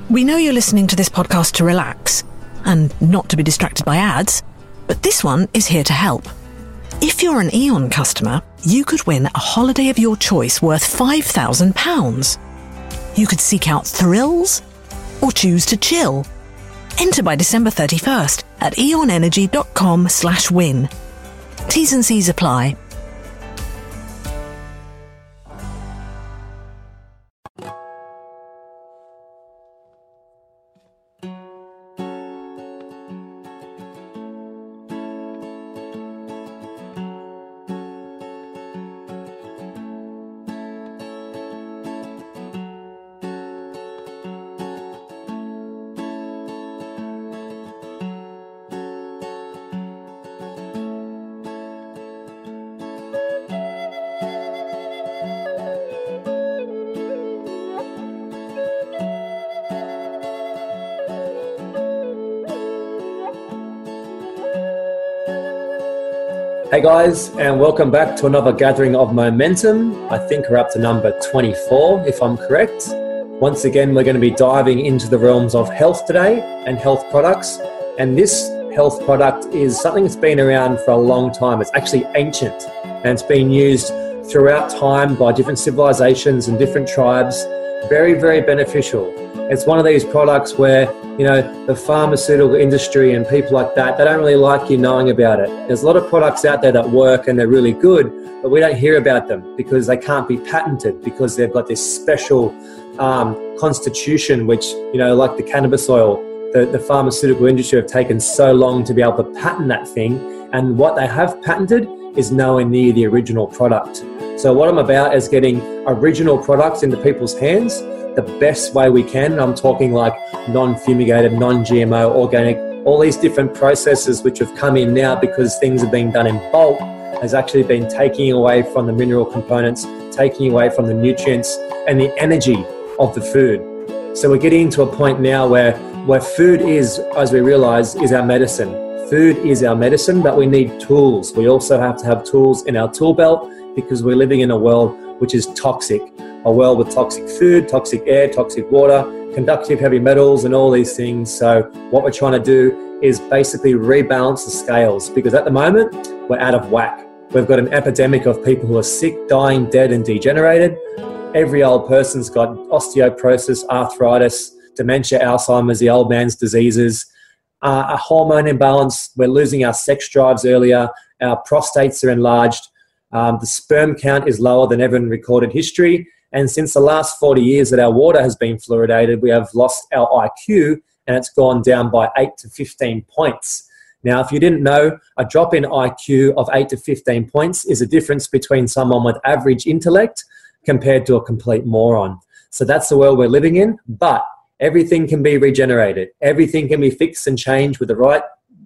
We know you're listening to this podcast to relax and not to be distracted by ads, but this one is here to help. If you're an Eon customer, you could win a holiday of your choice worth £5,000. You could seek out thrills or choose to chill. Enter by December 31st at eonenergy.com/win. T's and C's apply. Hey guys, and welcome back to another gathering of momentum. I think we're up to number 24, if I'm correct. Once again, we're going to be diving into the realms of health today and health products. And this health product is something that's been around for a long time. It's actually ancient, and it's been used throughout time by different civilizations and different tribes. Very, very beneficial. It's one of these products where, the pharmaceutical industry and people like that, they don't really like you knowing about it. There's a lot of products out there that work and they're really good, but we don't hear about them because they can't be patented, because they've got this special constitution, which, like the cannabis oil, the pharmaceutical industry have taken so long to be able to patent that thing. And what they have patented is nowhere near the original product. So what I'm about is getting original products into people's hands the best way we can. And I'm talking like non-fumigated, non-GMO, organic, all these different processes which have come in now because things are being done in bulk has actually been taking away from the mineral components, taking away from the nutrients and the energy of the food. So we're getting to a point now where food is, as we realize, is our medicine. Food is our medicine, but we need tools. We also have to have tools in our tool belt because we're living in a world which is toxic. A world with toxic food, toxic air, toxic water, conductive heavy metals and all these things. So what we're trying to do is basically rebalance the scales, because at the moment we're out of whack. We've got an epidemic of people who are sick, dying, dead and degenerated. Every old person's got osteoporosis, arthritis, dementia, Alzheimer's, the old man's diseases, a hormone imbalance. We're losing our sex drives earlier. Our prostates are enlarged. The sperm count is lower than ever in recorded history. And since the last 40 years that our water has been fluoridated, we have lost our IQ, and it's gone down by 8 to 15 points. Now, if you didn't know, a drop in IQ of 8 to 15 points is a difference between someone with average intellect compared to a complete moron. So that's the world we're living in, but everything can be regenerated. Everything can be fixed and changed with the right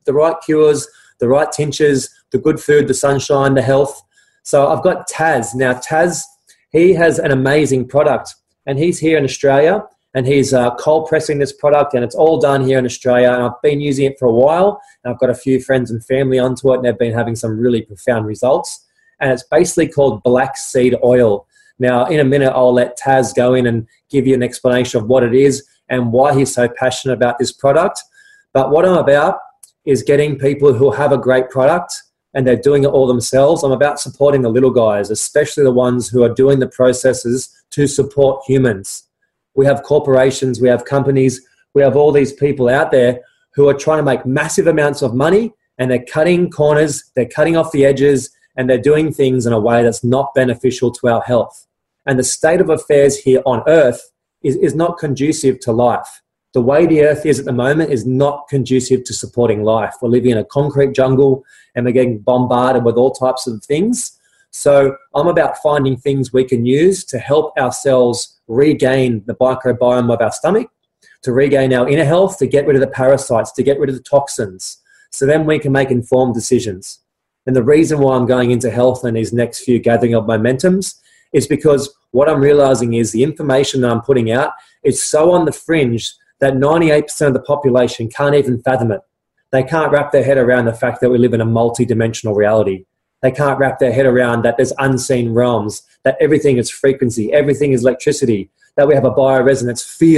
cures, the right tinctures, the good food, the sunshine, the health. So I've got Taz. Now, Taz, he has an amazing product, and he's here in Australia, and he's cold pressing this product, and it's all done here in Australia. And I've been using it for a while, and I've got a few friends and family onto it, and they've been having some really profound results. And it's basically called black seed oil. Now, in a minute, I'll let Taz go in and give you an explanation of what it is and why he's so passionate about this product. But what I'm about is getting people who have a great product and they're doing it all themselves. I'm about supporting the little guys, especially the ones who are doing the processes to support humans. We have corporations, we have companies, we have all these people out there who are trying to make massive amounts of money, and they're cutting corners, they're cutting off the edges, and they're doing things in a way that's not beneficial to our health. And the state of affairs here on Earth is not conducive to life. The way the Earth is at the moment is not conducive to supporting life. We're living in a concrete jungle, and we're getting bombarded with all types of things. So I'm about finding things we can use to help ourselves regain the microbiome of our stomach, to regain our inner health, to get rid of the parasites, to get rid of the toxins. So then we can make informed decisions. And the reason why I'm going into health in these next few gathering of momentums is because what I'm realizing is the information that I'm putting out is so on the fringe that 98% of the population can't even fathom it. They can't wrap their head around the fact that we live in a multi-dimensional reality. They can't wrap their head around that there's unseen realms, that everything is frequency, everything is electricity, that we have a bioresonance field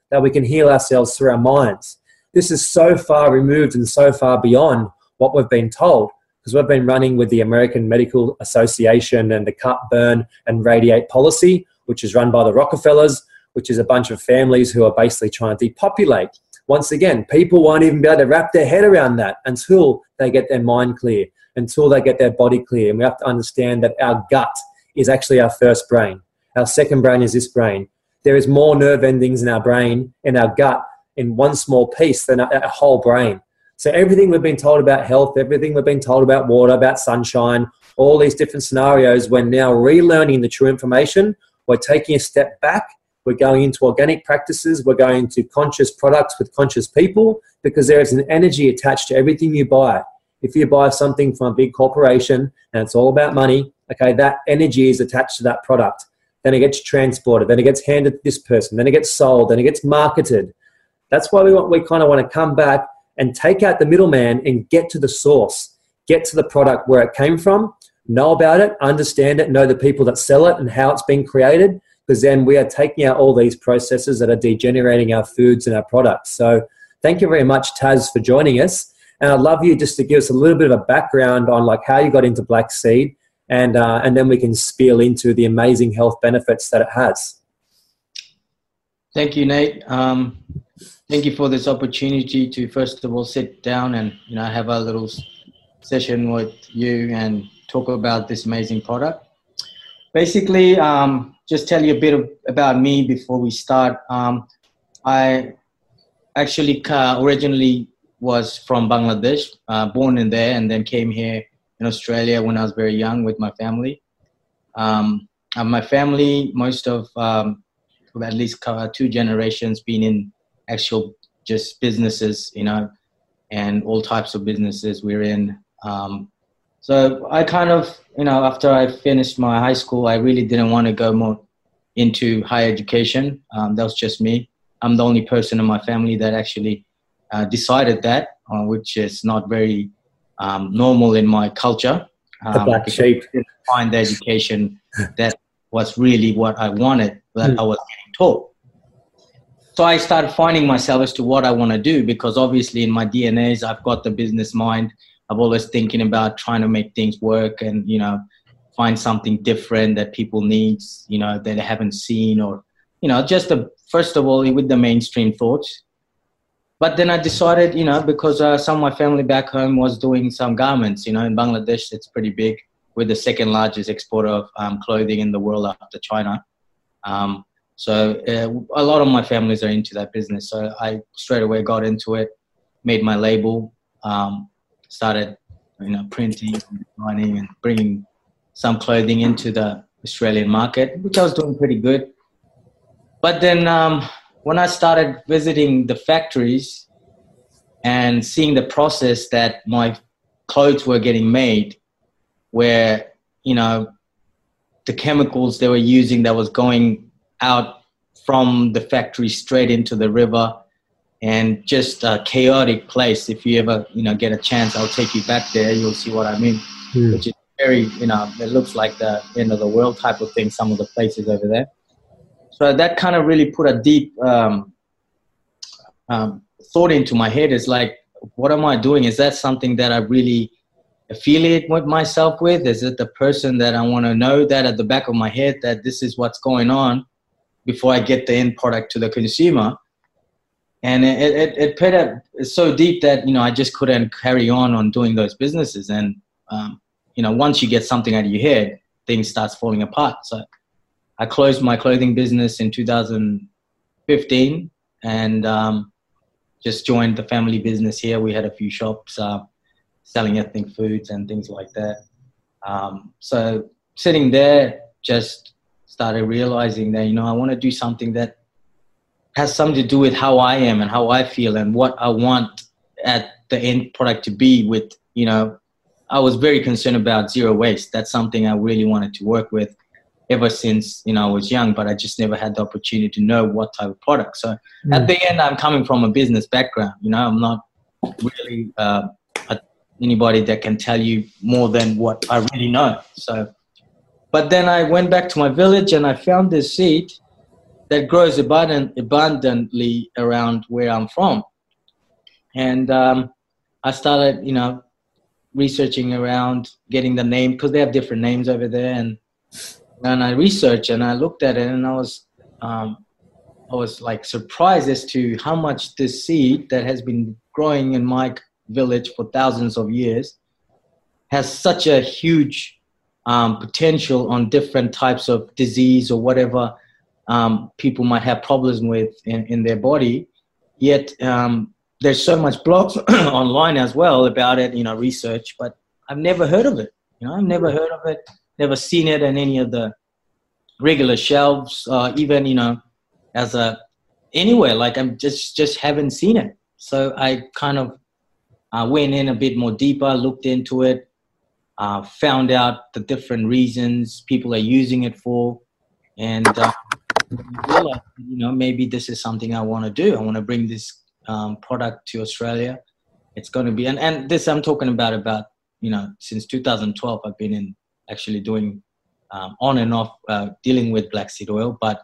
that we can heal ourselves through our minds. This is so far removed and so far beyond what we've been told, because we've been running with the American Medical Association and the cut, burn and radiate policy, which is run by the Rockefellers, which is a bunch of families who are basically trying to depopulate. Once again, people won't even be able to wrap their head around that until they get their mind clear, until they get their body clear. And we have to understand that our gut is actually our first brain. Our second brain is this brain. There is more nerve endings in our brain, in our gut, in one small piece than a whole brain. So everything we've been told about health, everything we've been told about water, about sunshine, all these different scenarios, we're now relearning the true information. We're taking a step back. We're going into organic practices. We're going into conscious products with conscious people, because there is an energy attached to everything you buy. If you buy something from a big corporation and it's all about money, okay, that energy is attached to that product. Then it gets transported. Then it gets handed to this person. Then it gets sold. Then it gets marketed. That's why we kind of want to come back and take out the middleman and get to the source, get to the product where it came from, know about it, understand it, know the people that sell it and how it's been created, because then we are taking out all these processes that are degenerating our foods and our products. So thank you very much, Taz, for joining us. And I'd love you just to give us a little bit of a background on like how you got into Black Seed, and then we can spiel into the amazing health benefits that it has. Thank you, Nate. Thank you for this opportunity to first of all sit down and have a little session with you and talk about this amazing product. Basically, just tell you a bit about me before we start. I actually originally was from Bangladesh, born in there, and then came here in Australia when I was very young with my family. My family, most of at least 2 generations, been in actual just businesses, and all types of businesses we're in. So I kind of, after I finished my high school, I really didn't want to go more into higher education. That was just me. I'm the only person in my family that actually decided that, which is not very normal in my culture. The black sheep. I didn't find the education that was really what I wanted, that I was getting taught. So I started finding myself as to what I want to do, because obviously in my DNAs, I've got the business mind. I'm always thinking about trying to make things work and, find something different that people need, that they haven't seen, or, just first of all, with the mainstream thoughts. But then I decided, because some of my family back home was doing some garments, in Bangladesh, it's pretty big. We're the second largest exporter of clothing in the world after China. So a lot of my families are into that business. So I straight away got into it, made my label, started, printing, designing, and bringing some clothing into the Australian market, which I was doing pretty good. But then when I started visiting the factories and seeing the process that my clothes were getting made, where, the chemicals they were using that was going out from the factory straight into the river, and just a chaotic place. If you ever, get a chance, I'll take you back there. You'll see what I mean, which is very, it looks like the end of the world type of thing, some of the places over there. So that kind of really put a deep thought into my head. Is like, what am I doing? Is that something that I really affiliate with myself with? Is it the person that I want to know that at the back of my head that this is what's going on before I get the end product to the consumer? And it put it so deep that, I just couldn't carry on doing those businesses. And, once you get something out of your head, things starts falling apart. So I closed my clothing business in 2015 and just joined the family business here. We had a few shops selling ethnic foods and things like that. So sitting there, just started realizing that, I want to do something that has something to do with how I am and how I feel and what I want at the end product to be with, I was very concerned about zero waste. That's something I really wanted to work with ever since, I was young, but I just never had the opportunity to know what type of product. So at the end, I'm coming from a business background, I'm not really anybody that can tell you more than what I really know. So, but then I went back to my village and I found this seed that grows abundantly around where I'm from. And I started, researching around, getting the name, because they have different names over there. And I researched and I looked at it, and I was like surprised as to how much this seed that has been growing in my village for thousands of years has such a huge potential on different types of disease or whatever people might have problems with in their body. Yet there's so much blogs online as well about it, research, but I've never heard of it. I've never heard of it, never seen it in any of the regular shelves, even, anywhere. Like I'm just haven't seen it. So I kind of went in a bit more deeper, looked into it, found out the different reasons people are using it for, and realized, maybe this is something I want to do. I want to bring this product to Australia. It's going to be, and this I'm talking about, since 2012, I've been actually doing on and off dealing with black seed oil. But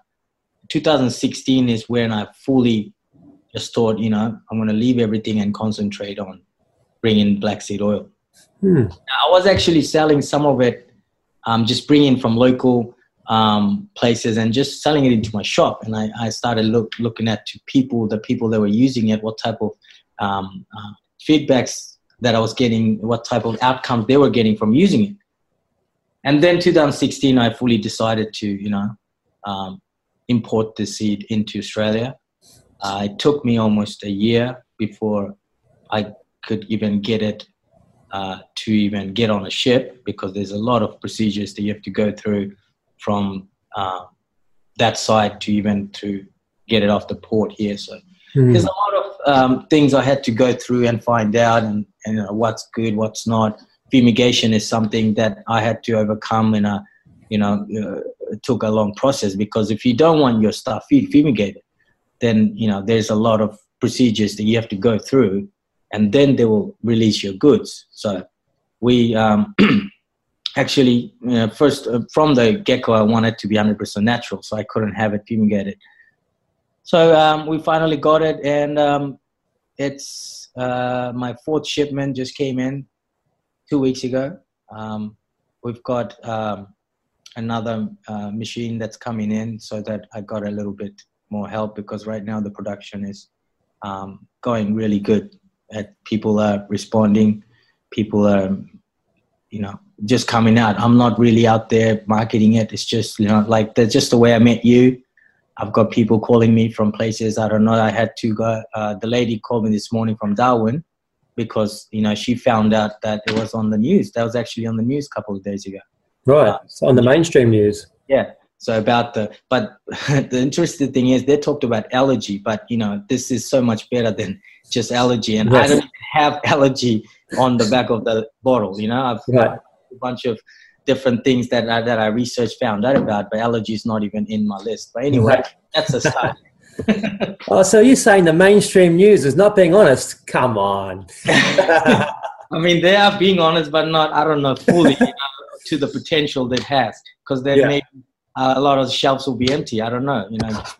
2016 is when I fully just thought, I'm going to leave everything and concentrate on bringing black seed oil. I was actually selling some of it, just bringing from local places and just selling it into my shop. And I started looking at the people that were using it, what type of feedbacks that I was getting, what type of outcomes they were getting from using it. And then 2016, I fully decided to, import the seed into Australia. It took me almost a year before I could even get it to even get on a ship, because there's a lot of procedures that you have to go through from that side to get it off the port here. So there's a lot of things I had to go through and find out, and what's good, what's not. Fumigation is something that I had to overcome, and it took a long process, because if you don't want your stuff fumigated, then there's a lot of procedures that you have to go through, and then they will release your goods. So we actually, first from the get-go, I wanted to be 100% natural, so I couldn't have it fumigated. So we finally got it, and it's my fourth shipment just came in 2 weeks ago. We've got another machine that's coming in, so that I got a little bit more help, because right now the production is going really good. People are responding. People are, just coming out. I'm not really out there marketing it. It's just, like that's just the way I met you. I've got people calling me from places. I don't know. I had to go. The lady called me this morning from Darwin, because, she found out that it was on the news. That was actually on the news a couple of days ago. Right. So on the mainstream news. Yeah. So but the interesting thing is they talked about allergy, but, this is so much better than just allergy. And yes. I don't even have allergy on the back of the bottle. I've got a bunch of different things that I researched, found out about, but allergy is not even in my list. But anyway, that's a start. Oh, so you're saying the mainstream news is not being honest? Come on. I mean, they are being honest, but not, I don't know, fully to the potential that it has, because then maybe a lot of the shelves will be empty. I don't know,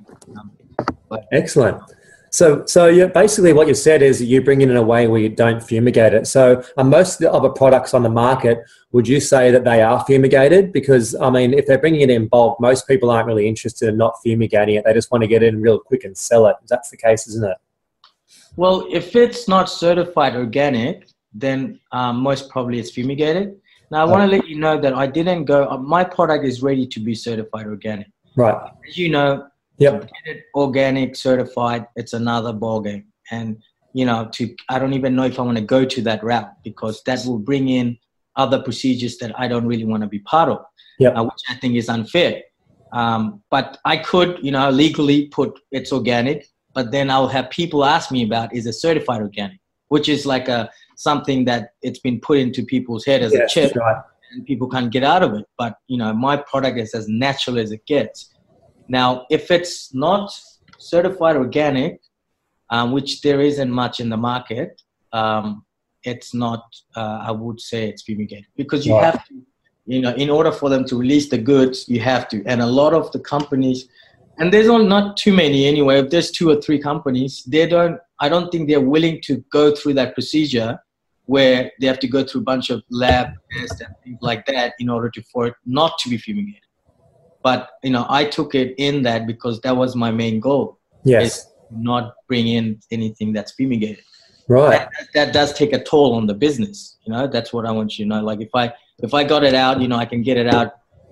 But. Excellent. So you basically what you said is you bring it in a way where you don't fumigate it. So most of the other products on the market, would you say that they are fumigated? Because, I mean, if they're bringing it in bulk, most people aren't really interested in not fumigating it. They just want to get it in real quick and sell it. That's the case, isn't it? Well, if it's not certified organic, then most probably it's fumigated. Now, I want to let you know that I didn't go, my product is ready to be certified organic. Right. As you know, yep. To get it organic certified, it's another ballgame. And, I don't even know if I want to go to that route, because that will bring in other procedures that I don't really want to be part of, which I think is unfair. But I could, legally put it's organic, but then I'll have people ask me about, is it certified organic, which is like something that it's been put into people's head as a chip, right. And people can't get out of it. But, my product is as natural as it gets. Now, if it's not certified organic, which there isn't much in the market, it's not, I would say it's fumigated, because you have to, in order for them to release the goods, you have to. And a lot of the companies And there's not too many anyway. If there's 2 or 3 companies, I don't think they're willing to go through that procedure where they have to go through a bunch of lab tests and things like that in order for it not to be fumigated. But, I took it in that because that was my main goal. Yes. Not bring in anything that's fumigated. Right. That does take a toll on the business. That's what I want you to know. Like if I got it out, I can get it out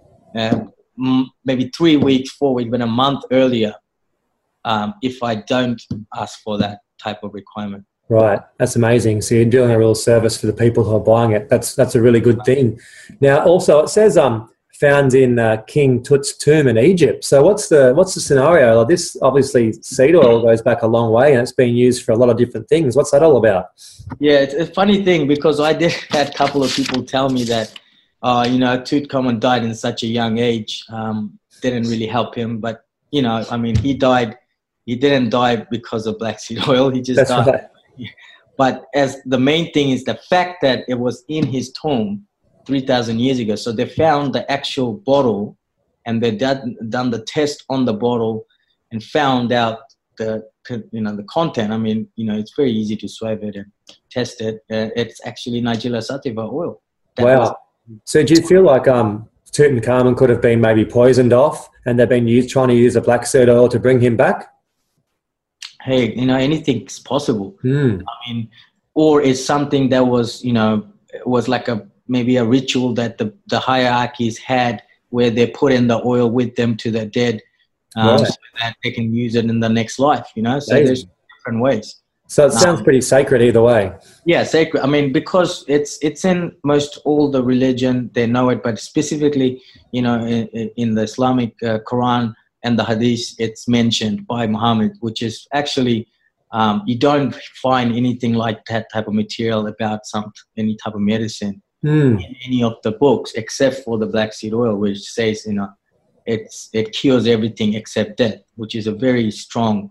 maybe 3 weeks, 4 weeks, but a month earlier if I don't ask for that type of requirement. Right. That's amazing. So you're doing a real service for the people who are buying it. That's a really good thing. Now, also, it says found in King Tut's tomb in Egypt. So what's the scenario? Like this, obviously, seed oil goes back a long way, and it's been used for a lot of different things. What's that all about? Yeah, it's a funny thing because I did had a couple of people tell me that, Tutankhamun died in such a young age. Didn't really help him, but he died. He didn't die because of black seed oil. He just died. Right. But as the main thing is the fact that it was in his tomb 3,000 years ago. So they found the actual bottle and they done the test on the bottle and found out the content. It's very easy to swab it and test it. It's actually Nigella sativa oil. Wow. So do you feel like Tutankhamun could have been maybe poisoned off and they've been trying to use the black seed oil to bring him back? Hey, anything's possible. Or it's something that was, was like maybe a ritual that the hierarchies had where they put in the oil with them to the dead right. So that they can use it in the next life, So amazing. There's different ways. So it sounds pretty sacred either way. Yeah, sacred. Because it's in most all the religion, they know it, but specifically, in the Islamic Quran and the Hadith, it's mentioned by Muhammad, which is actually, you don't find anything like that type of material about any type of medicine in any of the books, except for the black seed oil, which says, it cures everything except death, which is a very strong,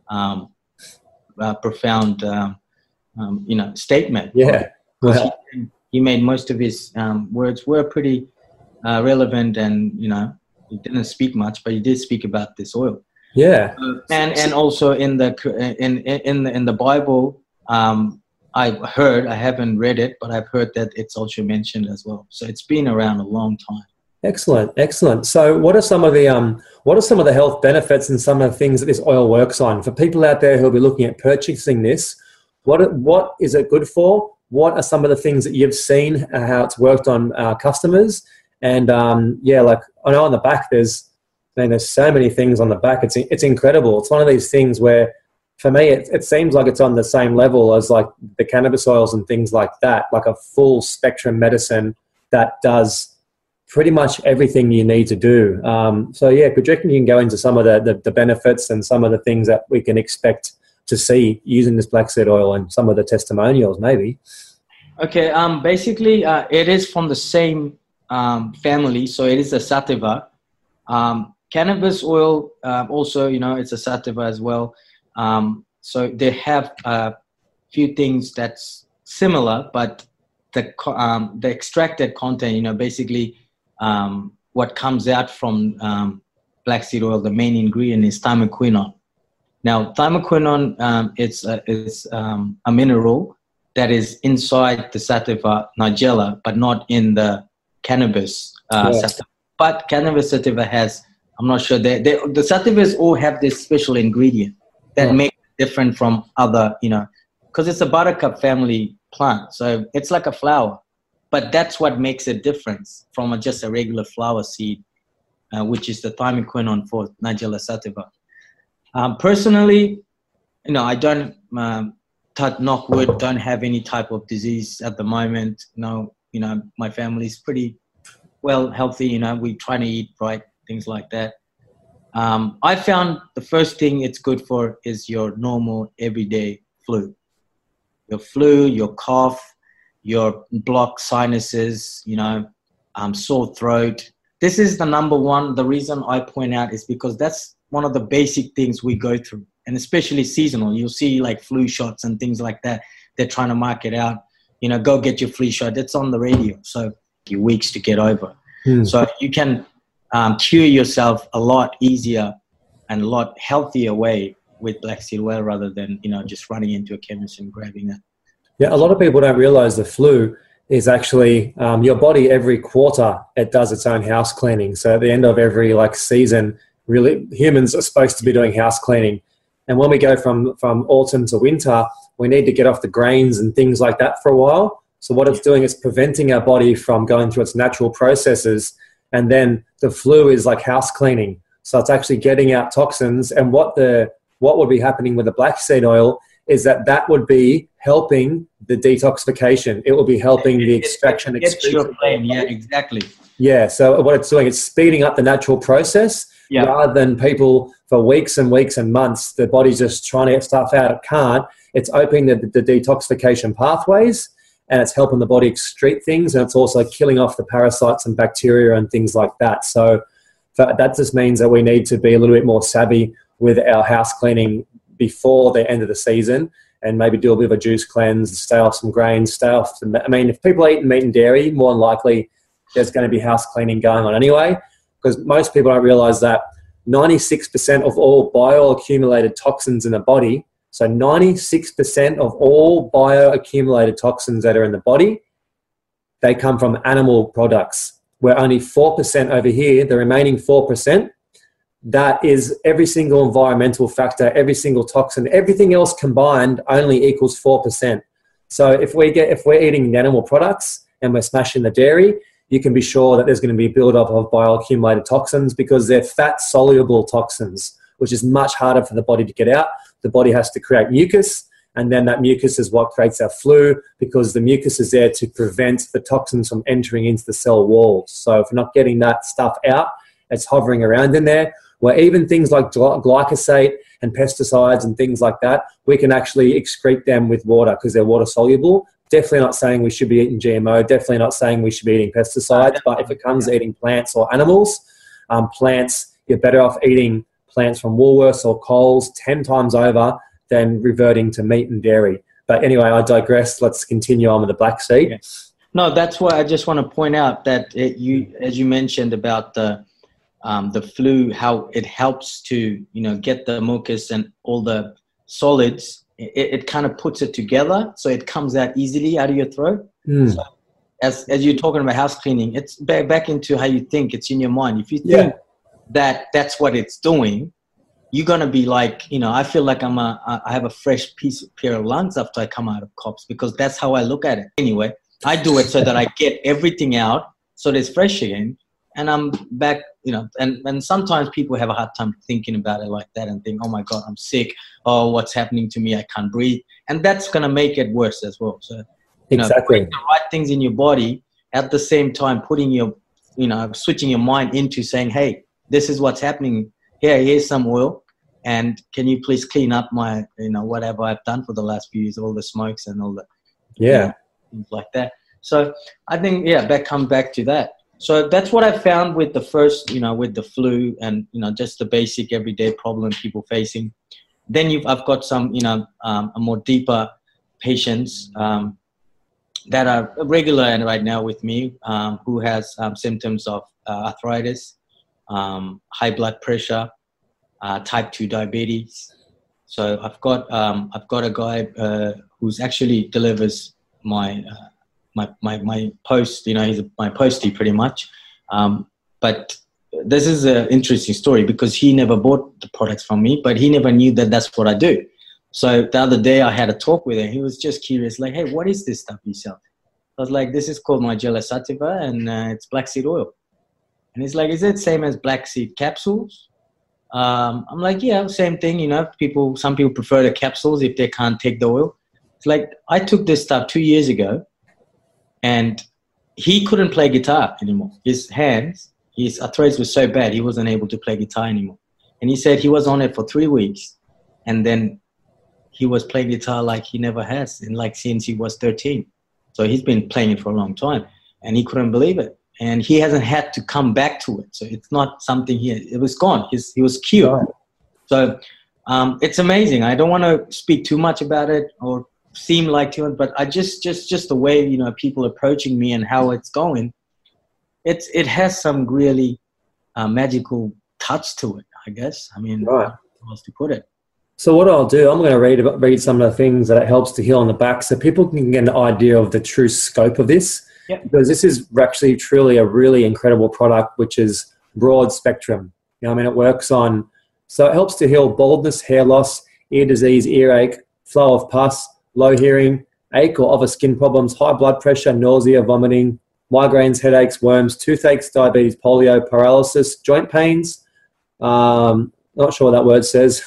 profound, statement. Yeah. Well, he made most of his words were pretty relevant, and he didn't speak much, but he did speak about this oil. Yeah. And also in the Bible, I haven't read it, but I've heard that it's also mentioned as well. So it's been around a long time. Excellent. So what are some of the health benefits and some of the things that this oil works on? For people out there who will be looking at purchasing this, what is it good for? What are some of the things that you've seen, how it's worked on customers? And like I know on the back there's so many things on the back. It's incredible. It's one of these things where, for me, it seems like it's on the same level as like the cannabis oils and things like that, like a full spectrum medicine that does pretty much everything you need to do. So yeah, could you reckon you can go into some of the benefits and some of the things that we can expect to see using this black seed oil and some of the testimonials maybe? Okay, basically it is from the same family, so it is a sativa. Cannabis oil also, it's a sativa as well. So they have a few things that's similar, but the extracted content, basically what comes out from black seed oil, the main ingredient is thymoquinone. Now, thymoquinone is a mineral that is inside the sativa Nigella, but not in the cannabis sativa. But cannabis sativa has, I'm not sure, the sativas all have this special ingredient that makes it different from other, because it's a buttercup family plant. So it's like a flower. But that's what makes a difference from just a regular flower seed, which is the thymoquinone for Nigella sativa. Personally, I don't, knock wood, don't have any type of disease at the moment. My family's pretty well healthy. We try to eat right, things like that. I found the first thing it's good for is your normal everyday flu. Your flu, your cough, your blocked sinuses, sore throat. This is the number one. The reason I point out is because that's one of the basic things we go through, and especially seasonal. You'll see like flu shots and things like that. They're trying to market out, go get your flu shot. It's on the radio. So your weeks to get over. So you can cure yourself a lot easier and a lot healthier way with black seed oil rather than, just running into a chemist and grabbing it. Yeah, a lot of people don't realize the flu is actually your body every quarter, it does its own house cleaning. So at the end of every season, really humans are supposed to be doing house cleaning. And when we go from autumn to winter, we need to get off the grains and things like that for a while. So what it's doing is preventing our body from going through its natural processes. And then the flu is like house cleaning. So it's actually getting out toxins. And what would be happening with the black seed oil is that would be helping the detoxification. It will be helping the extraction. Yeah, exactly. Yeah, so what it's doing, it's speeding up the natural process rather than people for weeks and weeks and months, the body's just trying to get stuff out, it can't. It's opening the detoxification pathways, and it's helping the body excrete things, and it's also killing off the parasites and bacteria and things like that. So that just means that we need to be a little bit more savvy with our house cleaning before the end of the season, and maybe do a bit of a juice cleanse, stay off some grains, if people are eating meat and dairy, more than likely there's going to be house cleaning going on anyway, because most people don't realize that 96% of all bioaccumulated toxins in the body, so 96% of all bioaccumulated toxins that are in the body, they come from animal products, where only 4% over here, the remaining 4%, that is every single environmental factor, every single toxin, everything else combined only equals 4%. So if we're eating animal products and we're smashing the dairy, you can be sure that there's going to be a build-up of bioaccumulated toxins, because they're fat-soluble toxins, which is much harder for the body to get out. The body has to create mucus, and then that mucus is what creates our flu, because the mucus is there to prevent the toxins from entering into the cell walls. So if we're not getting that stuff out, it's hovering around in there, where even things like glyphosate and pesticides and things like that, we can actually excrete them with water because they're water soluble. Definitely not saying we should be eating GMO, definitely not saying we should be eating pesticides, but if it comes to eating plants or animals, plants, you're better off eating plants from Woolworths or Coles 10 times over than reverting to meat and dairy. But anyway, I digress. Let's continue on with the black seed. Yes. No, that's why I just want to point out that as you mentioned about the flu, how it helps to get the mucus and all the solids. It kind of puts it together, so it comes out easily out of your throat. So as you're talking about house cleaning, it's back into how you think. It's in your mind. If you think that that's what it's doing, you're gonna be like, I feel like I have a fresh pair of lungs after I come out of COPS, because that's how I look at it. Anyway, I do it so that I get everything out, so it's fresh again, and I'm back. And sometimes people have a hard time thinking about it like that and think, oh my God, I'm sick. Oh, what's happening to me? I can't breathe. And that's going to make it worse as well. So, exactly. Putting the right things in your body at the same time, putting your, switching your mind into saying, hey, this is what's happening. Here's some oil. And can you please clean up my, whatever I've done for the last few years, all the smokes and all the, things like that. So I think, come back to that. So that's what I found with the first, with the flu and, just the basic everyday problem people facing. Then I've got some, a more deeper patients that are regular and right now with me who has symptoms of arthritis, high blood pressure, type 2 diabetes. So I've got a guy who's actually delivers my post, he's my postie pretty much. But this is an interesting story because he never bought the products from me, but he never knew that that's what I do. So the other day I had a talk with him. He was just curious, like, hey, what is this stuff you sell? I was like, this is called Nigella sativa and it's black seed oil. And he's like, is it same as black seed capsules? I'm like, yeah, same thing. Some people prefer the capsules if they can't take the oil. It's like, I took this stuff 2 years ago. And he couldn't play guitar anymore. His arthritis was so bad, he wasn't able to play guitar anymore. And he said he was on it for 3 weeks. And then he was playing guitar like he never has, since he was 13. So he's been playing it for a long time. And he couldn't believe it. And he hasn't had to come back to it. So it's not something it was gone. He was cured. So it's amazing. I don't want to speak too much about it or seem like too much, but I just the way people approaching me and how it's going, it has some really magical touch to it. I guess. I mean, Right. how else to put it? So what I'll do, I'm going to read some of the things that it helps to heal on the back so people can get an idea of the true scope of this. Yep. Because this is actually truly a really incredible product, which is broad spectrum. You know, I mean, it works on, so it helps to heal baldness, hair loss, ear disease, earache, flow of pus, low hearing, ache or other skin problems, high blood pressure, nausea, vomiting, migraines, headaches, worms, toothaches, diabetes, polio, paralysis, joint pains. Not sure what that word says.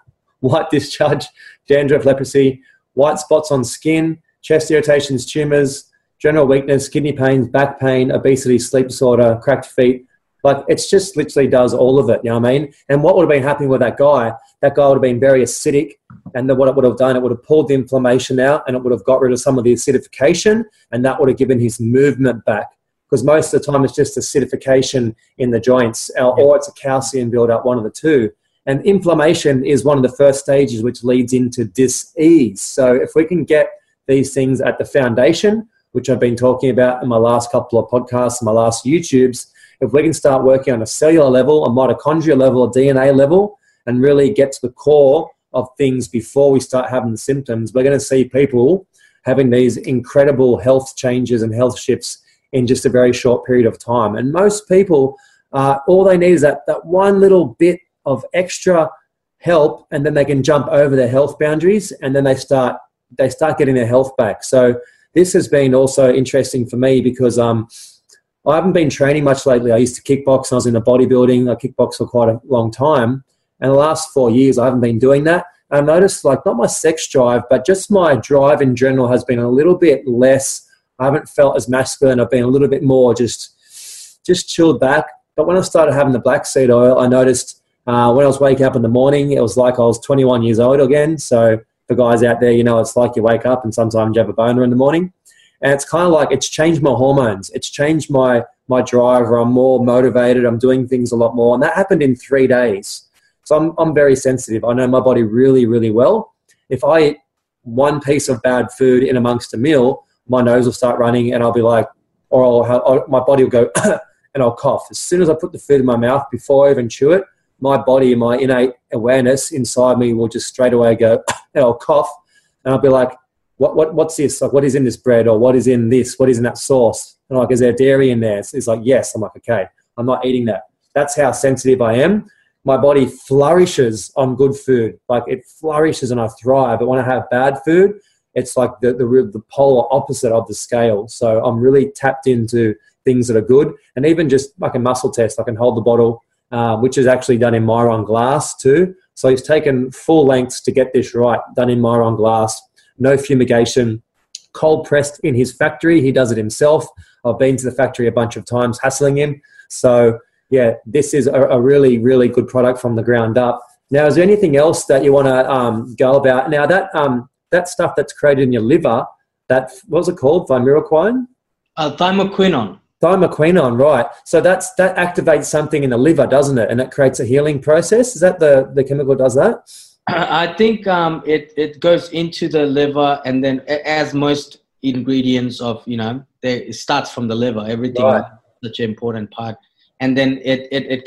White discharge, dandruff, leprosy, white spots on skin, chest irritations, tumours, general weakness, kidney pains, back pain, obesity, sleep disorder, cracked feet. Like, it's just literally does all of it, you know what I mean? And what would have been happening with that guy would have been very acidic, and then what it would have done, it would have pulled the inflammation out, and it would have got rid of some of the acidification, and that would have given his movement back. Because most of the time it's just acidification in the joints, or it's a calcium build-up, one of the two. And inflammation is one of the first stages which leads into dis-ease. So if we can get these things at the foundation, which I've been talking about in my last couple of podcasts, my last YouTubes, if we can start working on a cellular level, a mitochondrial level, a DNA level, and really get to the core of things before we start having the symptoms, we're going to see people having these incredible health changes and health shifts in just a very short period of time. And most people, all they need is that one little bit of extra help, and then they can jump over their health boundaries, and then they start getting their health back. So this has been also interesting for me because I haven't been training much lately. I used to kickbox. I was into bodybuilding. I kickboxed for quite a long time. And the last 4 years, I haven't been doing that. I noticed, like, not my sex drive, but just my drive in general has been a little bit less. I haven't felt as masculine. I've been a little bit more just chilled back. But when I started having the black seed oil, I noticed when I was waking up in the morning, it was like I was 21 years old again. So for guys out there, you know, it's like you wake up and sometimes you have a boner in the morning. And it's kind of like it's changed my hormones. It's changed my drive, or I'm more motivated. I'm doing things a lot more. And that happened in 3 days. So I'm very sensitive. I know my body really, really well. If I eat one piece of bad food in amongst a meal, my nose will start running and I'll be like, or my body will go and I'll cough. As soon as I put the food in my mouth, before I even chew it, my body, my innate awareness inside me will just straight away go and I'll cough. And I'll be like, what's this? Like, what is in this bread? Or what is in this? What is in that sauce? And I'm like, is there dairy in there? It's like, yes. I'm like, okay, I'm not eating that. That's how sensitive I am. My body flourishes on good food. Like, it flourishes and I thrive. But when I have bad food, it's like the polar opposite of the scale. So I'm really tapped into things that are good. And even just like a muscle test, I can hold the bottle, which is actually done in Myron glass too. So he's taken full lengths to get this right, done in Myron glass, no fumigation, cold pressed in his factory. He does it himself. I've been to the factory a bunch of times hassling him. So yeah, this is a really, really good product from the ground up. Now, is there anything else that you want to go about? Now, that stuff that's created in your liver, what was it called? Thymoquine? Thymoquinone. Thymoquinone, right. So that activates something in the liver, doesn't it? And it creates a healing process. Is that the chemical does that? I think it goes into the liver, and then as most ingredients of, it starts from the liver. Everything is such an important part. And then it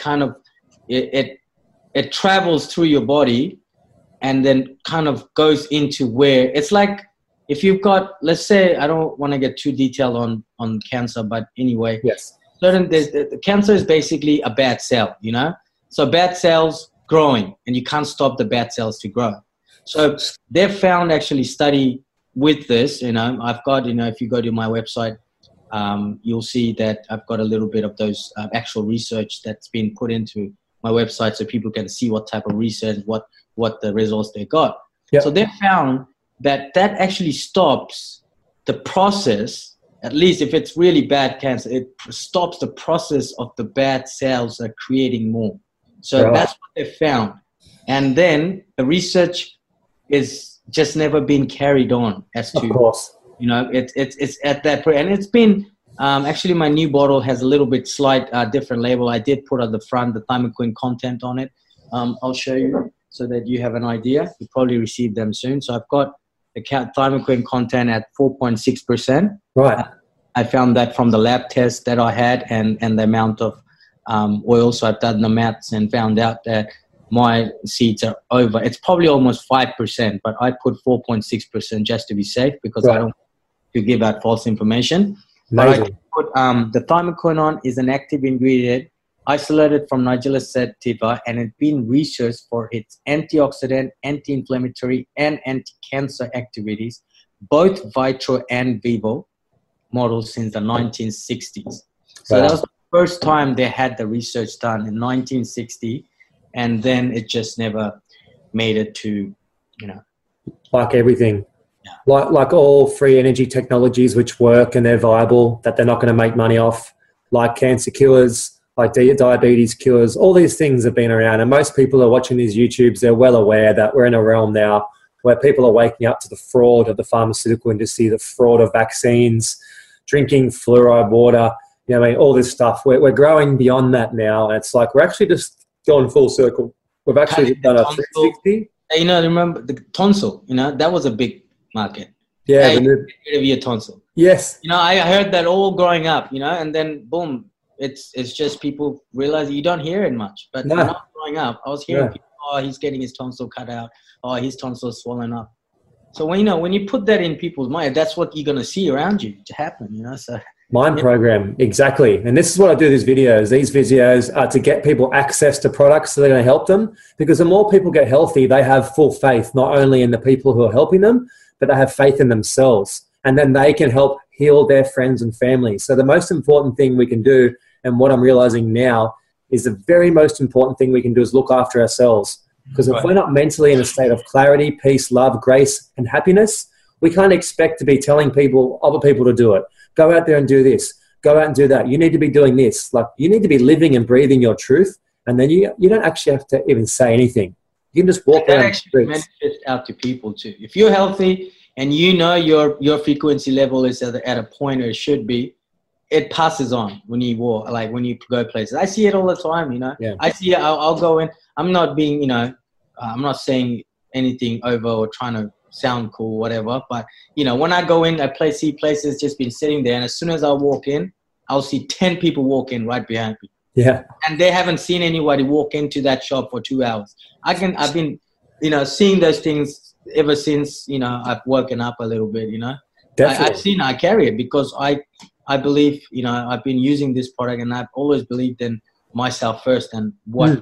travels through your body and then kind of goes into where it's like, if you've got, let's say, I don't want to get too detailed on cancer, but anyway, yes, the cancer is basically a bad cell, so bad cells growing, and you can't stop the bad cells to grow. So they've found actually study with this, I've got, if you go to my website, you'll see that I've got a little bit of those actual research that's been put into my website, so people can see what type of research, what the results they got. Yep. So they found that actually stops the process, at least if it's really bad cancer, it stops the process of the bad cells that are creating more. So that's what they found. And then the research is just never been carried on as to, of course. It's at that point. And it's been, actually my new bottle has a little bit slight different label. I did put on the front the thymoquine content on it. I'll show you so that you have an idea. You'll probably receive them soon. So I've got the thymoquine content at 4.6%. Right. I found that from the lab test that I had and the amount of oil. So I've done the maths and found out that my seeds are over. It's probably almost 5%, but I put 4.6% just to be safe, because I don't want to give out false information. Amazing. But I put the thymoquinone is an active ingredient isolated from Nigella sativa, and it's been researched for its antioxidant, anti-inflammatory, and anti-cancer activities, both vitro and vivo models since the 1960s. So that was the first time they had the research done in 1960, and then it just never made it to, like everything. Yeah. Like all free energy technologies which work and they're viable, that they're not going to make money off, like cancer cures, like diabetes cures, all these things have been around. And most people who are watching these YouTubes, they're well aware that we're in a realm now where people are waking up to the fraud of the pharmaceutical industry, the fraud of vaccines, drinking fluoride water, all this stuff. We're growing beyond that now. And it's like we're actually just going full circle. We've actually done a 360. Remember the tonsil, that was a big market. Yeah. Get rid of your tonsil. Yes. I heard that all growing up, and then boom, it's just people realize you don't hear it much. But when I was growing up, I was hearing people, he's getting his tonsil cut out. His tonsil is swollen up. So when you put that in people's mind, that's what you're going to see around you to happen, so. Mind program, exactly. And this is what I do these videos. These videos are to get people access to products that are going to help them, because the more people get healthy, they have full faith, not only in the people who are helping them, but they have faith in themselves. And then they can help heal their friends and family. So the most important thing we can do, and what I'm realizing now, is the very most important thing we can do is look after ourselves. Because if we're not mentally in a state of clarity, peace, love, grace, and happiness, we can't expect to be telling other people to do it. Go out there and do this. Go out and do that. You need to be doing this. Like, you need to be living and breathing your truth. And then you don't actually have to even say anything. You can just walk around the streets. Manifest out to people too. If you're healthy and your frequency level is at a point where it should be, it passes on when you walk, like when you go places. I see it all the time, Yeah. I see it. I'll go in. I'm not being, I'm not saying anything over or trying to sound cool, whatever. But, when I go in, see places just been sitting there. And as soon as I walk in, I'll see 10 people walk in right behind me. Yeah. And they haven't seen anybody walk into that shop for 2 hours. I've been, seeing those things ever since, I've woken up a little bit, Definitely. I carry it because I believe, I've been using this product, and I've always believed in myself first and what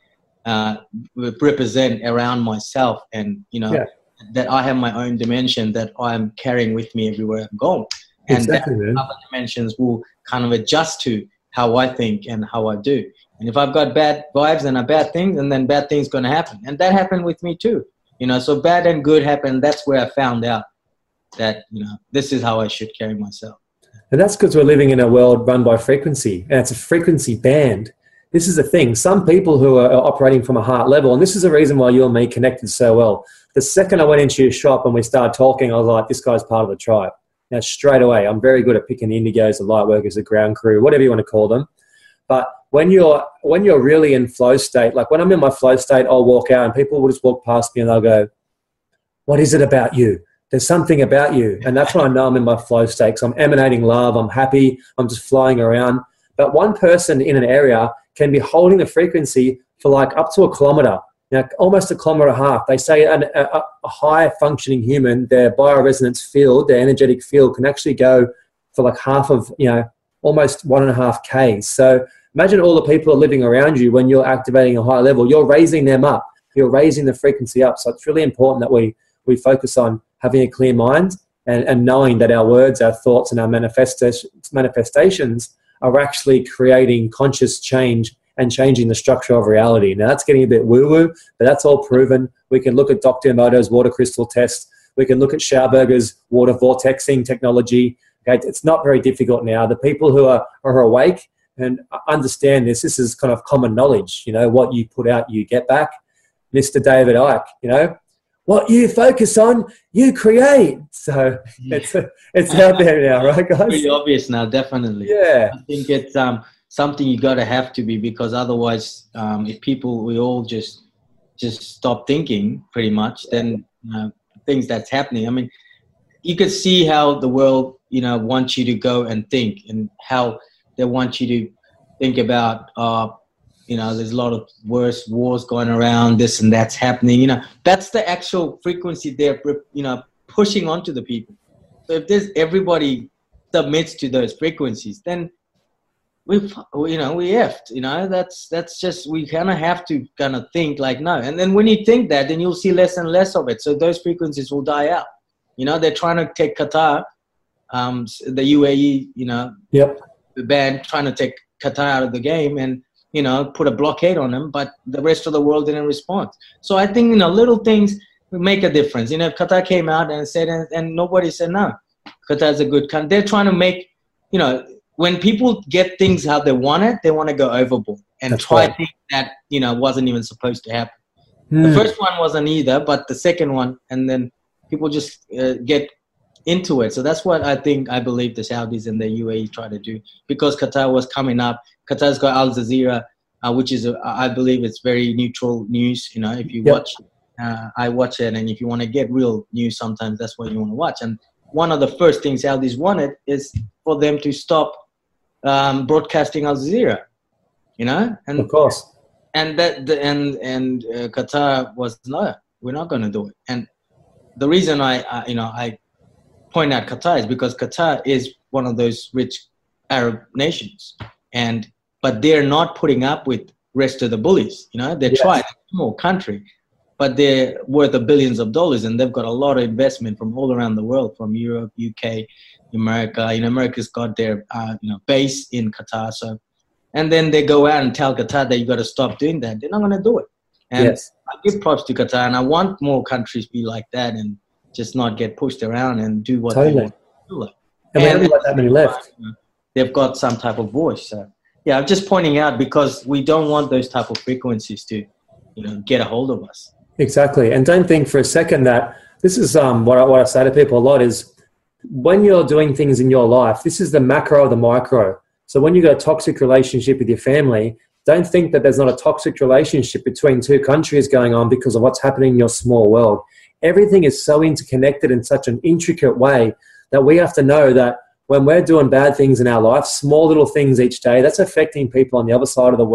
I represent around myself, and, that I have my own dimension that I'm carrying with me everywhere I'm going. And exactly, that other dimensions will kind of adjust to how I think and how I do. And if I've got bad vibes and bad things, and then bad things going to happen. And that happened with me too. So bad and good happened. That's where I found out that, this is how I should carry myself. And that's because we're living in a world run by frequency, and it's a frequency band. This is the thing. Some people who are operating from a heart level, and this is the reason why you and me connected so well. The second I went into your shop and we started talking, I was like, this guy's part of the tribe. Now, straight away, I'm very good at picking the indigos, the light workers, the ground crew, whatever you want to call them. But when you're really in flow state, like when I'm in my flow state, I'll walk out and people will just walk past me and they'll go, what is it about you? There's something about you. And that's when I know I'm in my flow state. So I'm emanating love. I'm happy. I'm just flying around. But one person in an area can be holding the frequency for like up to a kilometer. Now, almost a kilometer and a half. They say a high functioning human, their bioresonance field, their energetic field can actually go for like half of, almost 1.5 Ks. So imagine all the people are living around you when you're activating a high level. You're raising them up. You're raising the frequency up. So it's really important that we focus on having a clear mind and knowing that our words, our thoughts, and our manifestations are actually creating conscious change and changing the structure of reality. Now, that's getting a bit woo-woo, but that's all proven. We can look at Dr. Emoto's water crystal test. We can look at Schauberger's water vortexing technology. Okay, it's not very difficult now. The people who are awake and understand this is kind of common knowledge. What you put out, you get back. Mr. David Icke, what you focus on, you create. So it's out there now, right, guys? Pretty obvious now, definitely. Yeah. I think it's something you got to have to be, because otherwise, if we all just stop thinking pretty much, then things that's happening. I mean, you could see how the world, wants you to go and think, and how they want you to think about, there's a lot of worse wars going around, this and that's happening. That's the actual frequency they're, pushing onto the people. So if everybody submits to those frequencies, then we effed. That's just, we kind of have to kind of think like, no. And then when you think that, then you'll see less and less of it. So those frequencies will die out. They're trying to take Qatar, the UAE, the band trying to take Qatar out of the game and, put a blockade on them, but the rest of the world didn't respond. So I think, little things make a difference. If Qatar came out and said, and nobody said no, Qatar's a good country. They're trying to make, when people get things how they want it, they want to go overboard and That's try right. things that, wasn't even supposed to happen. The first one wasn't either, but the second one, and then people just get into it. So that's what I believe the Saudis and the UAE try to do, because Qatar was coming up. Qatar's got Al Jazeera, which is, I believe it's very neutral news. If you watch, I watch it, and if you want to get real news, sometimes that's what you want to watch. And one of the first things Saudis wanted is for them to stop broadcasting Al Jazeera, and of course, and Qatar was, no, we're not going to do it. And the reason I point out Qatar is because Qatar is one of those rich Arab nations, but they're not putting up with rest of the bullies. They're trying, a small country, but they're worth billions of dollars, and they've got a lot of investment from all around the world, from Europe, UK, America. America's got their base in Qatar. So, and then they go out and tell Qatar that you got to stop doing that. They're not going to do it. And I give props to Qatar, and I want more countries to be like that and just not get pushed around and do what they want to do. And we haven't got that many left. They've got some type of voice. So, yeah, I'm just pointing out because we don't want those type of frequencies to, get a hold of us. Exactly. And don't think for a second that this is what I say to people a lot is when you're doing things in your life, this is the macro of the micro. So when you've got a toxic relationship with your family, don't think that there's not a toxic relationship between two countries going on because of what's happening in your small world. Everything is so interconnected in such an intricate way that we have to know that when we're doing bad things in our life, small little things each day, that's affecting people on the other side of the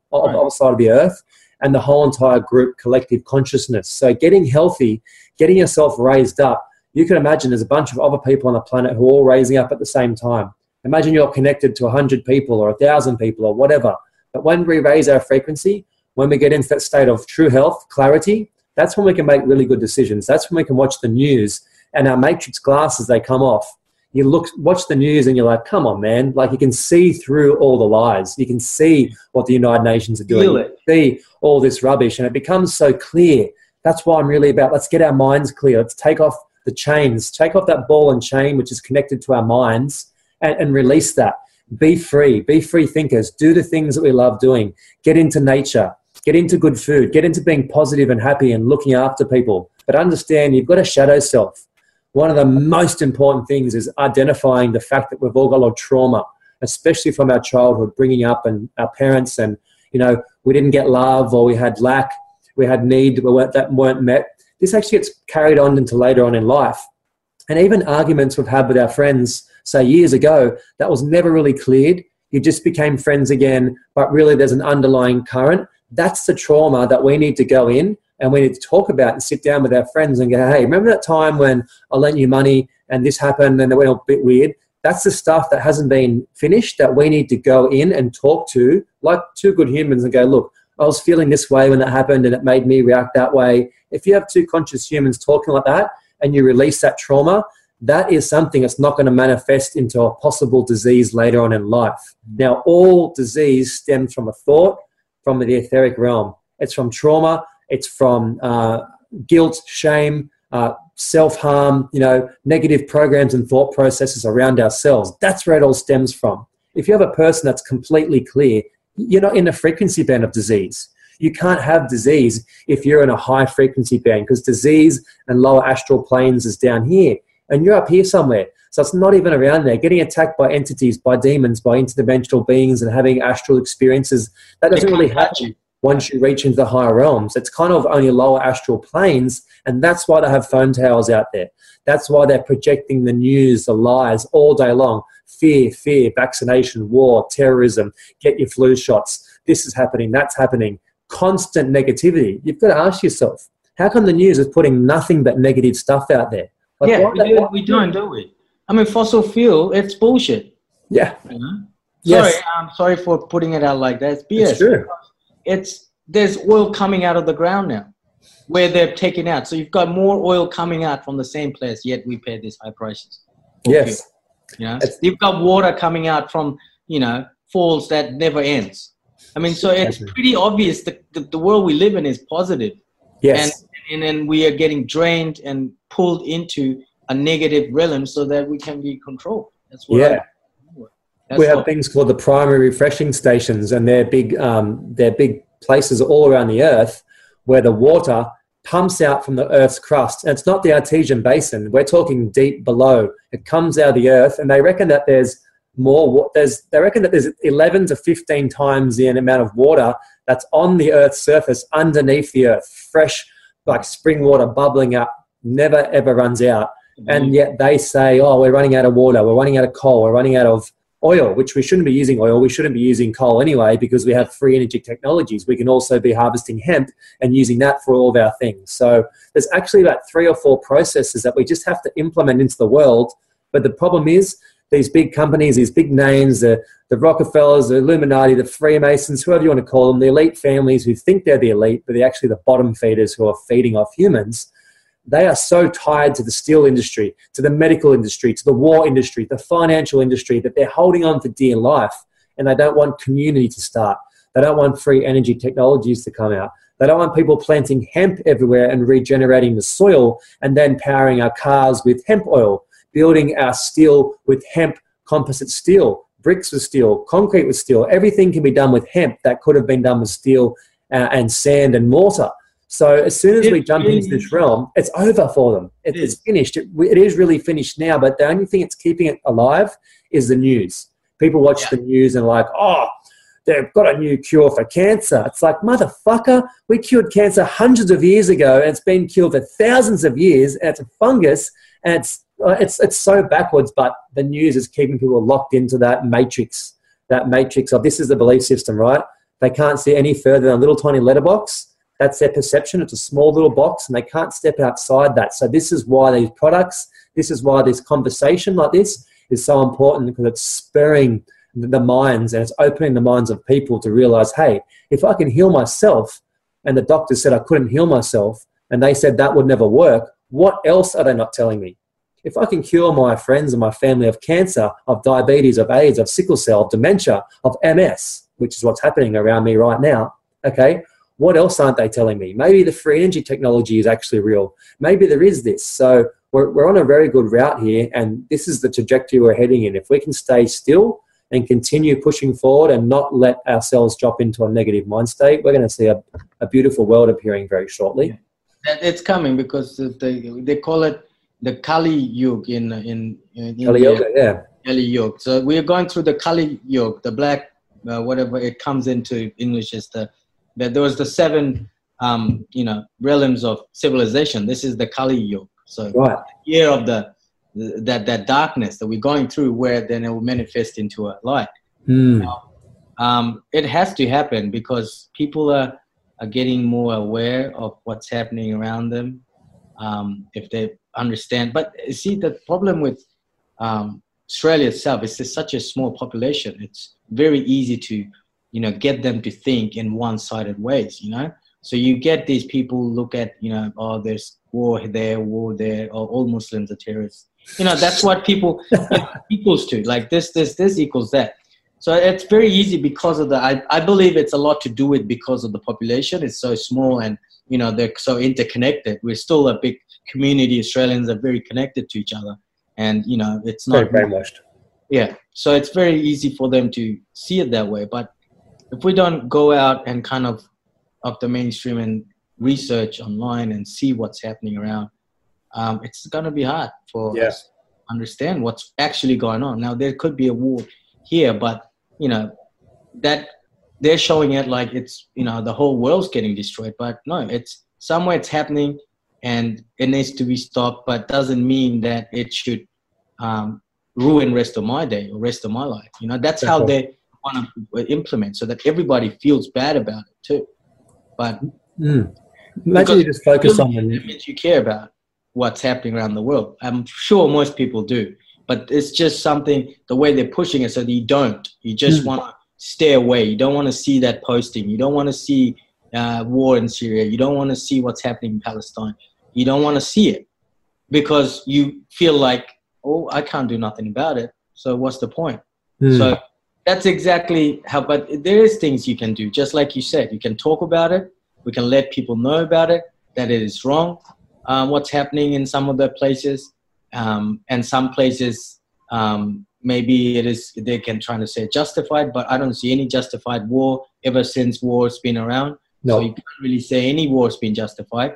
earth, and the whole entire group collective consciousness. So getting healthy, getting yourself raised up, you can imagine there's a bunch of other people on the planet who are all raising up at the same time. Imagine you're connected to 100 people or 1,000 people or whatever. But when we raise our frequency, when we get into that state of true health, clarity, that's when we can make really good decisions. That's when we can watch the news and our matrix glasses, they come off. You watch the news and you're like, come on, man. Like you can see through all the lies. You can see what the United Nations are doing. You can see all this rubbish and it becomes so clear. That's why I'm really about, let's get our minds clear. Let's take off the chains, take off that ball and chain, which is connected to our minds and release that. Be free thinkers. Do the things that we love doing. Get into nature. Get into good food. Get into being positive and happy and looking after people. But understand you've got a shadow self. One of the most important things is identifying the fact that we've all got a lot of trauma, especially from our childhood, bringing up and our parents and, we didn't get love or we had lack, we had need that weren't met. This actually gets carried on into later on in life. And even arguments we've had with our friends, say years ago, that was never really cleared. You just became friends again, but really there's an underlying current. That's the trauma that we need to go in and we need to talk about and sit down with our friends and go, hey, remember that time when I lent you money and this happened and it went a bit weird? That's the stuff that hasn't been finished that we need to go in and talk to like two good humans and go, look, I was feeling this way when that happened and it made me react that way. If you have two conscious humans talking like that and you release that trauma, that is something that's not going to manifest into a possible disease later on in life. Now, all disease stems from a thought from the etheric realm. It's from trauma. It's from guilt, shame, self-harm, negative programs and thought processes around ourselves. That's where it all stems from. If you have a person that's completely clear, you're not in a frequency band of disease. You can't have disease if you're in a high frequency band because disease and lower astral planes is down here and you're up here somewhere. So it's not even around there. Getting attacked by entities, by demons, by interdimensional beings and having astral experiences, that doesn't really happen once you reach into the higher realms. It's kind of only lower astral planes, and that's why they have phone towers out there. That's why they're projecting the news, the lies all day long. fear, vaccination, war, terrorism, get your flu shots, this is happening, that's happening, constant negativity. You've got to ask yourself, how come the news is putting nothing but negative stuff out there? Like, yeah, we don't, do we? I mean, fossil fuel, it's bullshit. Yeah. You know? Yes. Sorry, I'm sorry for putting it out like that. It's BS. It's true. There's oil coming out of the ground now where they're taking out. So you've got more oil coming out from the same place, yet we pay these high prices. Yes. You know, you've got water coming out from, falls that never ends. I mean, so it's pretty obvious that the world we live in is positive. Yes. And then we are getting drained and pulled into a negative realm so that we can be controlled. That's what we have things called the primary refreshing stations, and they're big places all around the earth where the water pumps out from the earth's crust. And it's not the artesian basin. We're talking deep below. It comes out of the earth, and they reckon that there's 11 to 15 times the amount of water that's on the earth's surface underneath the earth, fresh, like spring water bubbling up, never ever runs out. Mm-hmm. And yet they say, oh, we're running out of water, we're running out of coal, we're running out of oil, which we shouldn't be using oil. We shouldn't be using coal anyway, because we have free energy technologies. We can also be harvesting hemp and using that for all of our things. So there's actually about 3 or 4 processes that we just have to implement into the world. But the problem is these big companies, these big names, the Rockefellers, the Illuminati, the Freemasons, whoever you want to call them, the elite families who think they're the elite, but they're actually the bottom feeders who are feeding off humans. They are so tied to the steel industry, to the medical industry, to the war industry, the financial industry, that they're holding on for dear life, and they don't want community to start. They don't want free energy technologies to come out. They don't want people planting hemp everywhere and regenerating the soil and then powering our cars with hemp oil, building our steel with hemp composite steel, bricks with steel, concrete with steel. Everything can be done with hemp that could have been done with steel and sand and mortar. So as soon as we jump into this realm, it's over for them. It's finished. It is really finished now, but the only thing that's keeping it alive is the news. People watch the news and are like, oh, they've got a new cure for cancer. It's like, motherfucker, we cured cancer hundreds of years ago, and it's been cured for thousands of years, and it's a fungus, and it's so backwards, but the news is keeping people locked into that matrix of this is the belief system, right? They can't see any further than a little tiny letterbox. That's their perception. It's a small little box, and they can't step outside that. So this is why these products, this is why this conversation like this is so important, because it's spurring the minds and it's opening the minds of people to realize, hey, if I can heal myself, and the doctor said I couldn't heal myself, and they said that would never work, what else are they not telling me? If I can cure my friends and my family of cancer, of diabetes, of AIDS, of sickle cell, of dementia, of MS, which is what's happening around me right now, okay, what else aren't they telling me? Maybe the free energy technology is actually real. Maybe there is this. So we're on a very good route here, and this is the trajectory we're heading in. If we can stay still and continue pushing forward and not let ourselves drop into a negative mind state, we're going to see a beautiful world appearing very shortly. Yeah. It's coming because they call it the Kali Yuga in Kali Yuga, yeah. Kali Yuga. So we're going through the Kali Yuga, the black, whatever it comes into English is that there was the 7, realms of civilization. This is the Kali Yuga. So right. The year of that darkness that we're going through, where then it will manifest into a light. It has to happen because people are getting more aware of what's happening around them. If they understand. But see, the problem with Australia itself is there's such a small population. It's very easy to get them to think in one-sided ways, So you get these people look at, oh, there's war there, or all Muslims are terrorists. That's what people equals to. Like this equals that. So it's very easy because of I believe it's a lot to do with because of the population. It's so small and, they're so interconnected. We're still a big community. Australians are very connected to each other. And, it's not... Very brainwashed. Yeah. So it's very easy for them to see it that way. But if we don't go out and kind of the mainstream and research online and see what's happening around, it's going to be hard for us to understand what's actually going on. Now, there could be a war here, but, that they're showing it like it's, the whole world's getting destroyed. But no, it's somewhere it's happening and it needs to be stopped, but doesn't mean that it should ruin rest of my day or rest of my life. You know, that's how they want to implement, so that everybody feels bad about it too. But imagine you just focus on it means you care about what's happening around the world. I'm sure most people do, but it's just something, the way they're pushing it, so that you just want to stay away. You don't want to see that posting. You don't want to see war in Syria. You don't want to see what's happening in Palestine. You don't want to see it because you feel like, oh, I can't do nothing about it. So what's the point? So that's exactly how, but there is things you can do. Just like you said, you can talk about it. We can let people know about it, that it is wrong, what's happening in some of the places. And some places, maybe it is, they can try to say justified, but I don't see any justified war ever since war's been around. No. So you can't really say any war's been justified,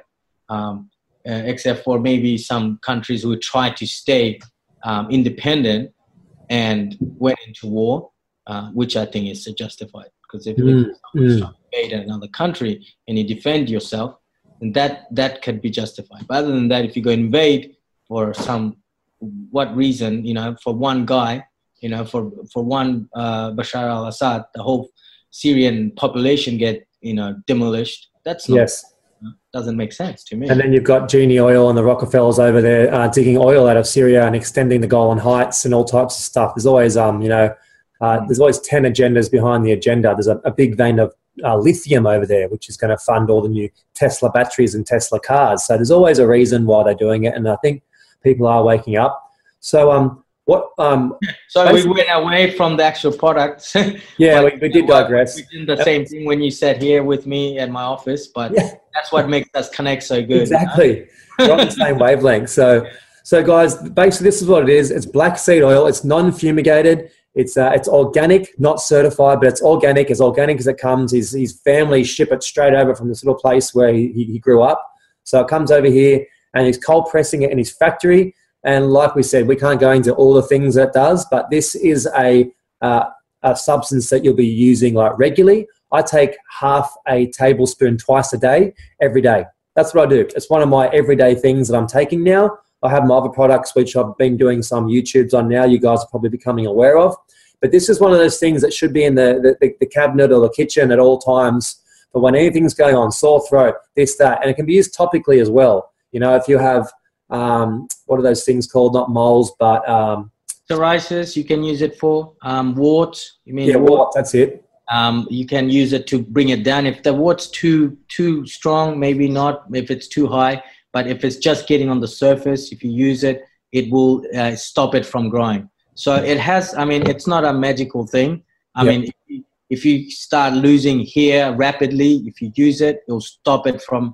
except for maybe some countries who try to stay independent and went into war, which I think is justified. Because if you invade another country and you defend yourself, then that could be justified. But other than that, if you go invade for what reason, you know, for one guy, you know, for one Bashar al-Assad, the whole Syrian population get, you know, demolished. That's not, doesn't make sense to me. And then you've got Genie Oil and the Rockefellers over there digging oil out of Syria and extending the Golan Heights and all types of stuff. There's always, there's always 10 agendas behind the agenda. There's a big vein of lithium over there, which is going to fund all the new Tesla batteries and Tesla cars. So there's always a reason why they're doing it, and I think people are waking up. So so we went away from the actual products. Yeah, we did digress. We did the same thing when you sat here with me at my office, but that's what makes us connect so good. Exactly. We're on the same wavelength. So guys, basically this is what it is. It's black seed oil. It's non-fumigated. It's organic, not certified, but it's organic as it comes. His family ship it straight over from this little place where he grew up. So it comes over here and he's cold pressing it in his factory. And like we said, we can't go into all the things that it does, but this is a substance that you'll be using like regularly. I take half a tablespoon twice a day, every day. That's what I do. It's one of my everyday things that I'm taking now. I have my other products, which I've been doing some YouTubes on now. You guys are probably becoming aware of. But this is one of those things that should be in the cabinet or the kitchen at all times for when anything's going on, sore throat, this, that. And it can be used topically as well. You know, if you have, what are those things called? Not moles, but... psoriasis, you can use it for. Warts, you mean? Yeah, warts, that's it. You can use it to bring it down. If the wart's too strong, maybe not. If it's too high, but if it's just getting on the surface, if you use it, it will stop it from growing. So it has, I mean, it's not a magical thing. I mean, if you start losing hair rapidly, if you use it, it'll stop it from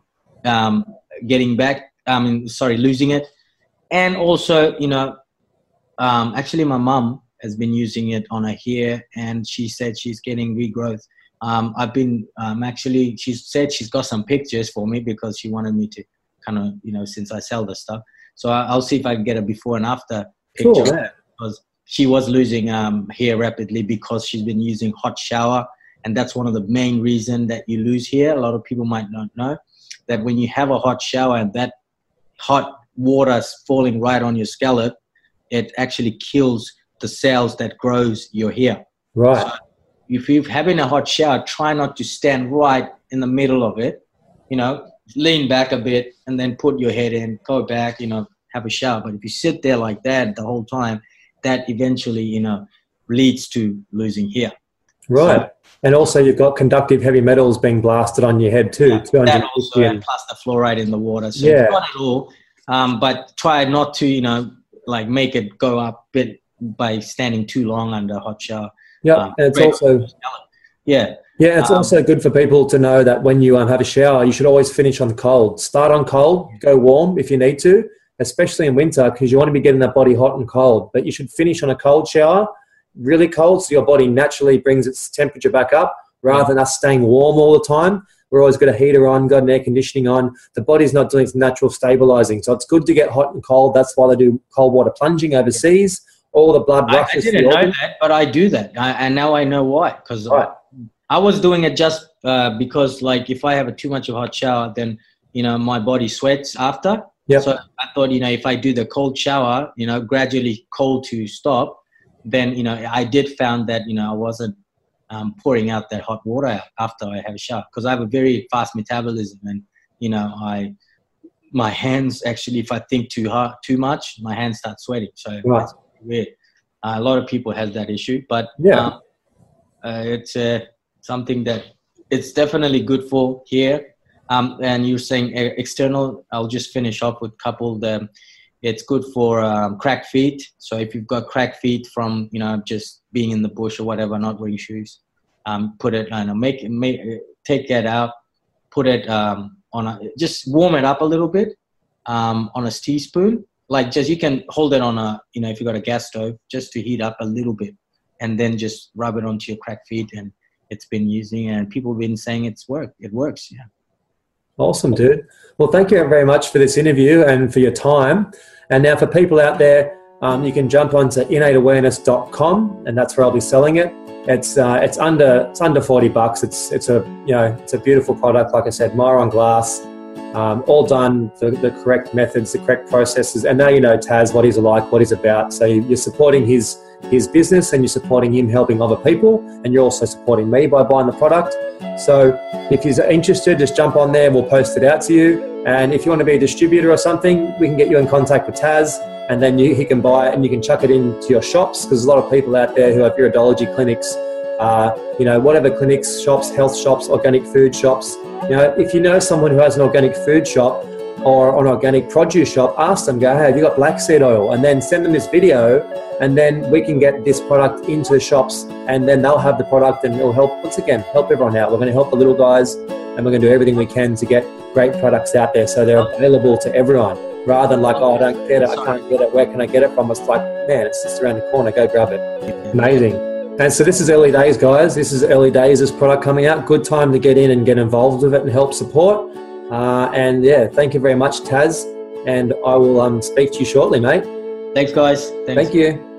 getting back. Losing it. And also, you know, actually my mom has been using it on her hair and she said she's getting regrowth. I've been she said she's got some pictures for me because she wanted me to kind of, you know, since I sell this stuff. So I'll see if I can get a before and after picture. Cool, because she was losing hair rapidly because she's been using hot shower. And that's one of the main reasons that you lose hair. A lot of people might not know that when you have a hot shower and that hot water falling right on your scalp, it actually kills the cells that grows your hair. Right. So if you're having a hot shower, try not to stand right in the middle of it. You know, lean back a bit and then put your head in, go back, you know, have a shower. But if you sit there like that the whole time, that eventually, you know, leads to losing hair. Right. So, and also you've got conductive heavy metals being blasted on your head too. Yeah, that also, and plus the fluoride in the water. So you've got it all, but try not to, you know, like make it go up a bit by standing too long under a hot shower. Yeah, and it's also... Yeah. Yeah, it's also good for people to know that when you have a shower, you should always finish on cold. Start on cold, go warm if you need to, especially in winter because you want to be getting that body hot and cold. But you should finish on a cold shower, really cold, so your body naturally brings its temperature back up rather than us staying warm all the time. We're always got a heater on, got an air conditioning on. The body's not doing its natural stabilizing. So it's good to get hot and cold. That's why they do cold water plunging overseas. All the blood rushes. I didn't know that, but I do that. And now I know why. Because I was doing it just because, like, if I have too much of a hot shower, then, you know, my body sweats after. Yep. So I thought, if I do the cold shower, gradually cold to stop, then, I did found that, I wasn't pouring out that hot water after I have a shower, because I have a very fast metabolism, and, my hands actually, if I think too much, my hands start sweating. So right. It's weird. A lot of people have that issue, but it's something that it's definitely good for here. And you're saying external, I'll just finish off with a couple. It's good for cracked feet. So if you've got cracked feet from, just being in the bush or whatever, not wearing shoes, put it, take that out, put it just warm it up a little bit on a teaspoon. Like you can hold it on if you got a gas stove, just to heat up a little bit, and then just rub it onto your cracked feet. And it's been using, and people have been saying it works. Yeah. Awesome, dude. Well, thank you very much for this interview and for your time. And now for people out there, you can jump onto innateawareness.com, and that's where I'll be selling it. It's under $40. It's a beautiful product. Like I said, Myron glass, all done the correct methods, the correct processes. And now you know Taz, what he's like, what he's about. So you're supporting his business, and you're supporting him helping other people, and you're also supporting me by buying the product. So if you're interested, just jump on there and we'll post it out to you. And if you want to be a distributor or something, we can get you in contact with Taz, and then he can buy it and you can chuck it into your shops, because there's a lot of people out there who have iridology clinics, whatever clinics, shops, health shops, organic food shops. If you know someone who has an organic food shop or an organic produce shop, ask them, go, hey, have you got black seed oil? And then send them this video, and then we can get this product into the shops, and then they'll have the product, and it'll help, once again, help everyone out. We're going to help the little guys, and we're going to do everything we can to get great products out there so they're available to everyone, rather than like, oh, I don't get it, I can't get it, where can I get it from? It's like, man, it's just around the corner, go grab it. Amazing. And so this is early days, guys. This is early days, this product coming out. Good time to get in and get involved with it and help support. Thank you very much, Taz. And I will speak to you shortly, mate. Thanks, guys. Thanks. Thank you.